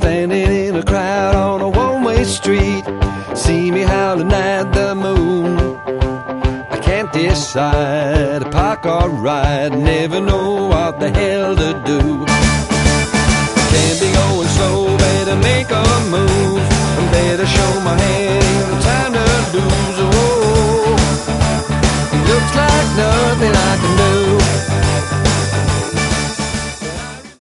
standing in a crowd on a one-way street. See me howling at the moon. I can't decide, park or ride, never know what the hell to do.